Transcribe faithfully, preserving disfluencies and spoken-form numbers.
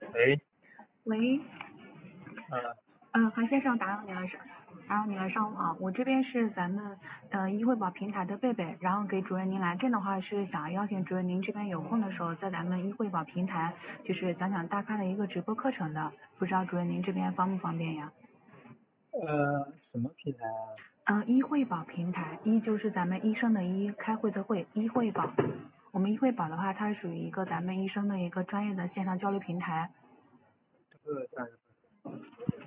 喂， 喂， 呃， 呃，韩先生，打扰您了，上打扰您了，上午好，我这边是咱们呃医惠保平台的贝贝，然后给主任您来电的话是想邀请主任您这边有空的时候在咱们医惠保平台就是讲讲大咖的一个直播课程的，不知道主任您这边方不方便呀？ 呃，什么平台啊？ 嗯、呃，医惠保平台，医就是咱们医生的医，开会的会，医惠保。我们医惠保的话，它是属于一个咱们医生的一个专业的线上交流平台。 这个在